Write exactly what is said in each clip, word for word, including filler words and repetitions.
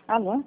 Alô?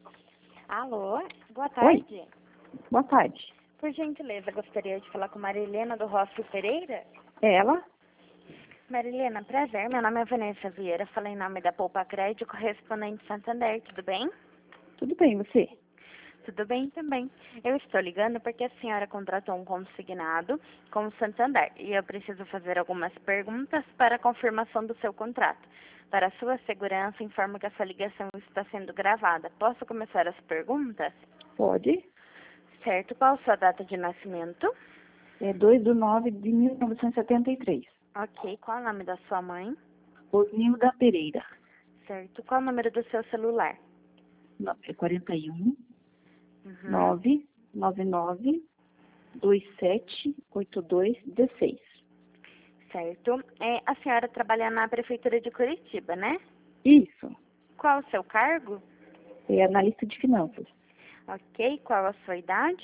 Alô, boa tarde. Oi, boa tarde. Por gentileza, gostaria de falar com Marilena do Rossi Pereira. É ela? Marilena, prazer, meu nome é Vanessa Vieira, falei em nome da Poupa Crédito, correspondente Santander, tudo bem? Tudo bem, você? Tudo bem também. Eu estou ligando porque a senhora contratou um consignado com o Santander e eu preciso fazer algumas perguntas para a confirmação do seu contrato. Para a sua segurança, informo que essa ligação está sendo gravada. Posso começar as perguntas? Pode. Certo. Qual a sua data de nascimento? É dois de nove de mil novecentos e setenta e três. Ok. Qual o nome da sua mãe? Osnilda Pereira. Certo. Qual o número do seu celular? No- É quarenta e um, Uhum. nove nove nove, dois sete oito dois um seis. Certo. É, a senhora trabalha na Prefeitura de Curitiba, né? Isso. Qual o seu cargo? É analista de finanças. Ok. Qual a sua idade?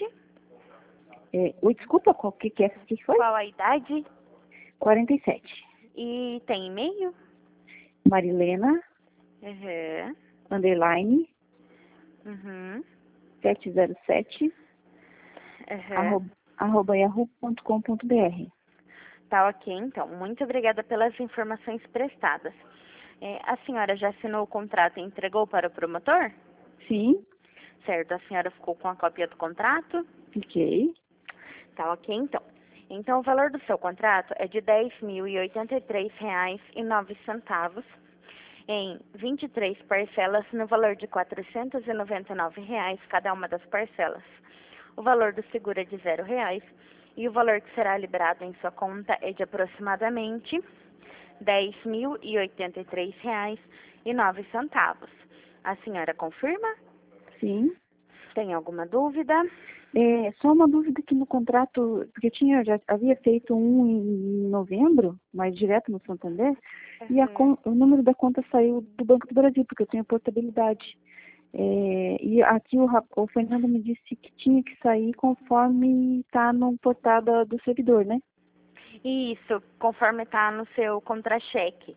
É, oi, desculpa, qual que, que é que foi? Qual a idade? quarenta e sete. E tem e-mail? Marilena, Uhum. underline, Uhum. sete zero sete, Uhum. arroba, arroba yahoo ponto com ponto br. Tá ok, então. Muito obrigada pelas informações prestadas. É, a senhora já assinou o contrato e entregou para o promotor? Sim, Certo. A senhora ficou com a cópia do contrato? fiquei. Tá ok, então. Então, o valor do seu contrato é de dez mil e oitenta e três reais e nove centavos em vinte e três parcelas no valor de quatrocentos e noventa e nove reais cada uma das parcelas. O valor do seguro é de zero reais e o valor que será liberado em sua conta é de aproximadamente dez mil e oitenta e três reais e nove centavos. A senhora confirma? Sim. Tem alguma dúvida? É, só uma dúvida aqui no contrato, porque eu tinha, já havia feito um em novembro, mas direto no Santander, e a Uhum. con- o número da conta saiu do Banco do Brasil, porque eu tenho portabilidade. É, e aqui o, rap- o Fernando me disse que tinha que sair conforme está no portal da- do servidor, né? Isso, conforme está no seu contra-cheque.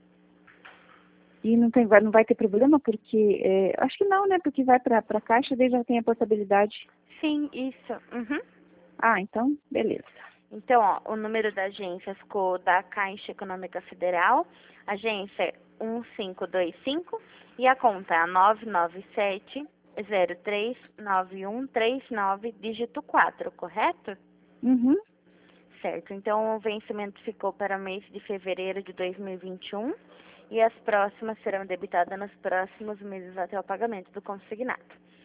E não, tem, vai, não vai ter problema, porque, é, acho que não, né? Porque vai para a Caixa, daí já tem a portabilidade. Sim, isso. Uhum. Ah, então, beleza. Então, ó, o número da agência ficou da Caixa Econômica Federal, agência um cinco dois cinco e a conta é nove nove sete zero três nove um três nove, dígito quatro, correto? Uhum. Certo. Então, o vencimento ficou para o mês de fevereiro de dois mil e vinte e um e as próximas serão debitadas nos próximos meses até o pagamento do consignado.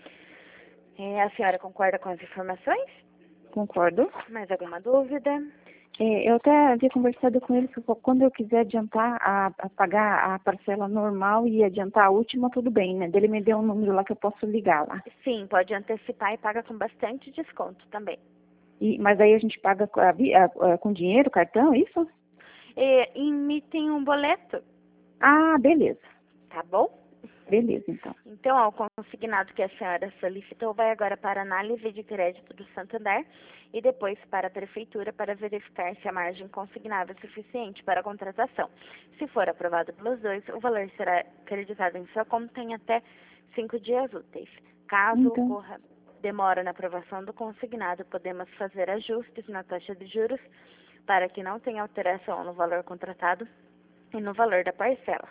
É, a senhora concorda com as informações? Concordo. Mais alguma dúvida? É, eu até havia conversado com ele que quando eu quiser adiantar a, a pagar a parcela normal e adiantar a última, tudo bem, né? Ele me deu um número lá que eu posso ligar lá. Sim, pode antecipar e paga com bastante desconto também. E, mas aí a gente paga com, a vi- a- a- com dinheiro, cartão, é isso? E emitem um boleto, Ah, beleza. tá bom? Beleza, então. Então, ó, o consignado que a senhora solicitou vai agora para análise de crédito do Santander e depois para a Prefeitura para verificar se a margem consignada é suficiente para a contratação. Se for aprovado pelos dois, o valor será acreditado em sua conta em até cinco dias úteis. Caso Então, ocorra demora na aprovação do consignado, podemos fazer ajustes na taxa de juros para que não tenha alteração no valor contratado e no valor da parcela.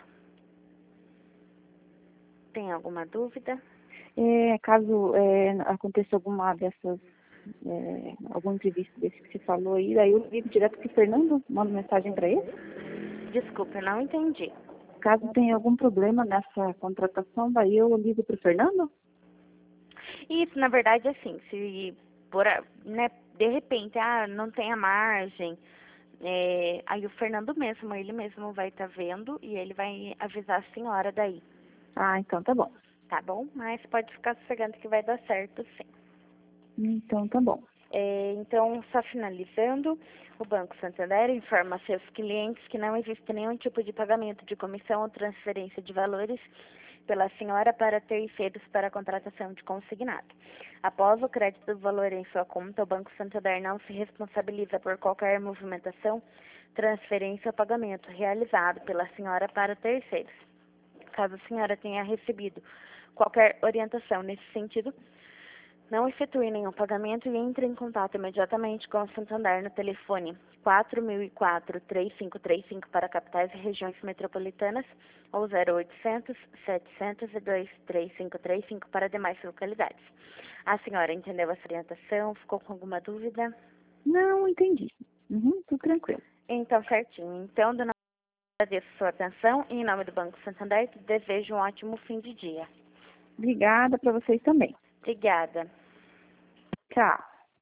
Tem alguma dúvida? é, caso é, aconteça alguma dessas, é, algum imprevisto desse que você falou aí, daí eu ligo direto pro Fernando, mando mensagem para ele. Desculpa, eu não entendi. Caso tenha algum problema nessa contratação, daí eu ligo pro Fernando? Isso, na verdade, assim, se por, a- né, de repente, ah, não tem a margem, é, aí o Fernando mesmo, ele mesmo vai estar vendo e ele vai avisar a senhora daí, Ah, então tá bom. tá bom? Mas pode ficar sossegando que vai dar certo, sim. Então tá bom. É, então, só finalizando, o Banco Santander informa a seus clientes que não existe nenhum tipo de pagamento de comissão ou transferência de valores pela senhora para terceiros para a contratação de consignado. Após o crédito do valor em sua conta, o Banco Santander não se responsabiliza por qualquer movimentação, transferência ou pagamento realizado pela senhora para terceiros. Caso a senhora tenha recebido qualquer orientação nesse sentido, não efetue nenhum pagamento e entre em contato imediatamente com o Santander no telefone quatro mil e quatro, três cinco três cinco para capitais e regiões metropolitanas ou zero oitocentos, setecentos e dois, três cinco três cinco para demais localidades. A senhora entendeu essa orientação? Ficou com alguma dúvida? Não, entendi. Uhum, tudo tranquilo. Então, certinho. Então, dona, agradeço a sua atenção e em nome do Banco Santander, desejo um ótimo fim de dia. Obrigada para vocês também. Obrigada. Tchau.